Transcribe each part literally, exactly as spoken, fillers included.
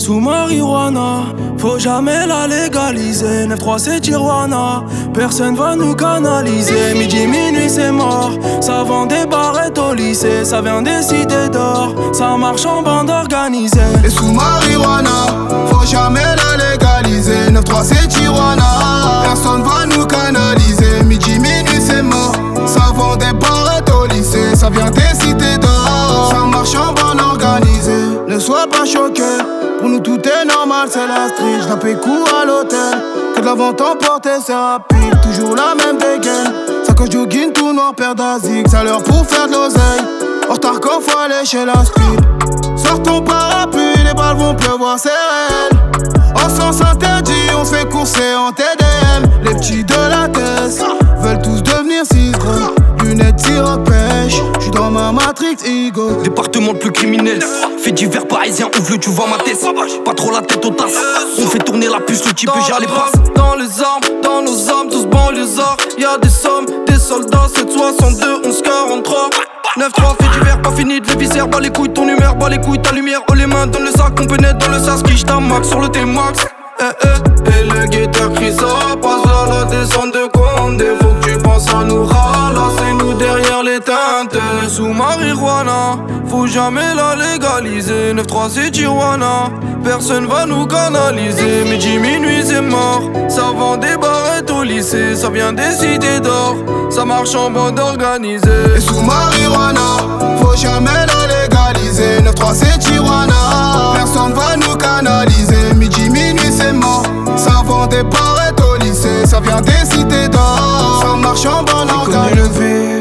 Sous marijuana, faut jamais la légaliser. neuf trois c'est Tijuana, personne va nous canaliser. Midi, minuit c'est mort, ça vend des barrettes au lycée. Ça vient des cités d'or, ça marche en bande organisée. Et sous marijuana, faut jamais la légaliser. neuf trois c'est Tijuana, personne va nous canaliser. Midi, minuit c'est mort, ça vend des barrettes au lycée. Ça vient des cités d'or, ça marche en bande organisée. Ne sois pas choqué, pour nous tout est normal, c'est la street. J'nappelle coup à l'hôtel, que de la vente emportée c'est rapide. Toujours la même dégaine, sacoche jogging tout noir, paire d'Azik. Ça l'heure pour faire de l'oseille, en retard quand faut aller chez la speed. Sors ton parapluie, les balles vont pleuvoir, c'est réel. En sens interdit, on se fait courser en T D M. Les petits de la tête veulent tous devenir six gros. Lunettes, tir à pêche, j'suis dans ma Matrix Ego. Département le plus criminel, fait divers parisien, ouvre le tu vois ma tête. Pas trop la tête aux tasses, on fait tourner la puce, le type j'ai les passes. Dans les armes, dans nos armes, tous banlieusards. Y'a des sommes, des soldats, sept soixante-deux, onze quarante-trois. neuf trois fait divers, pas fini de les visères. Bas les couilles ton humeur, bas les couilles ta lumière. Oh les mains dans le sac, on pénètre dans le sas. Qui j't'en max sur le T-Max. Eh eh, et le guetteur crie ça. Passe à la descente de Condé. Faut que tu penses à nous ralasser, nous derrière les teintes. Sous marijuana, faut jamais la légaliser. neuf trois c'est Tijuana, personne va nous canaliser. Midi, minuit c'est mort, ça vend des barrettes au lycée. Ça vient des cités d'or, ça marche en bande organisée. Et sous marijuana, faut jamais la légaliser. neuf trois c'est Tijuana, personne va nous canaliser. Midi, minuit c'est mort, ça vend des barrettes au lycée. Ça vient des cités d'or, ça marche en bande organisée.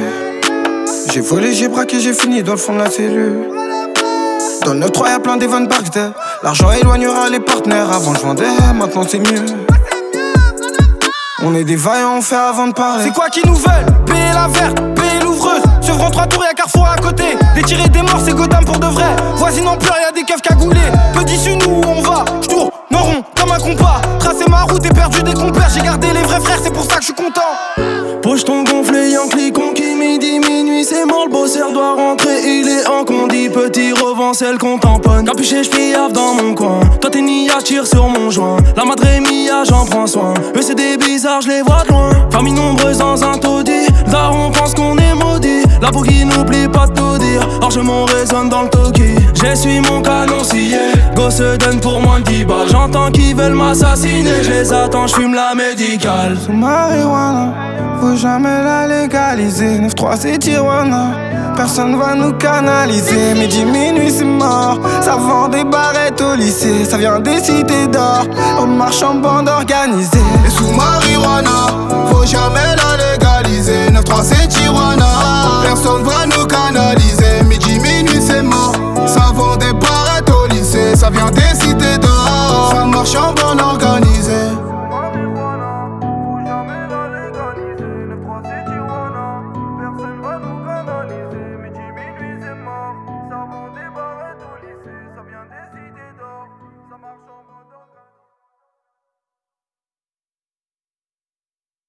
J'ai volé, j'ai braqué, j'ai fini dans le fond de la cellule. Dans le neuf trois y'a plein d'Evan Barksdale. L'argent éloignera les partenaires. Avant je vendais, maintenant c'est mieux. On est des vaillants, on fait avant de parler. C'est quoi qui nous veulent? Payer la verte, payer l'ouvreuse. Sur trois tours y'a Carrefour à côté. Des tirés des morts c'est Gotham pour de vrai. Voisine en pleurs y'a des keufs cagoulés. Peu d'issue nous où on va, j'tourne rond comme un compas. Tracé ma route et perdu des compères. J'ai gardé les vrais frères, c'est pour ça que je suis content. Pocheton gonflé, Yankee conquis, midi, minuit, c'est mort, le bosseur doit rentrer, il est en condi, petit revend celle qu'on tamponne. Capuché, j'piave dans mon coin, toi t'es nia, tire sur mon joint. La madre mia, j'en prends soin, eux c'est des bizarres, j'les vois de loin. Famille nombreuse dans un taudis, là on pense qu'on est maudit. La pour qui n'oublie pas de tout dire, or je m'en résonne dans le toki. J'essuie mon canon scié, go se donne pour moins de dix balles. J'entends qu'ils veulent m'assassiner, j'les attends, j'fume la médicale. Sous marijuana, faut jamais la légaliser. neuf trois c'est Tijuana, personne va nous canaliser. Midi, minuit c'est mort, ça vend des barrettes au lycée. Ça vient des cités d'or, on marche en bande organisée. Et sous marijuana, faut jamais la légaliser. neuf trois c'est Tijuana, personne va nous canaliser.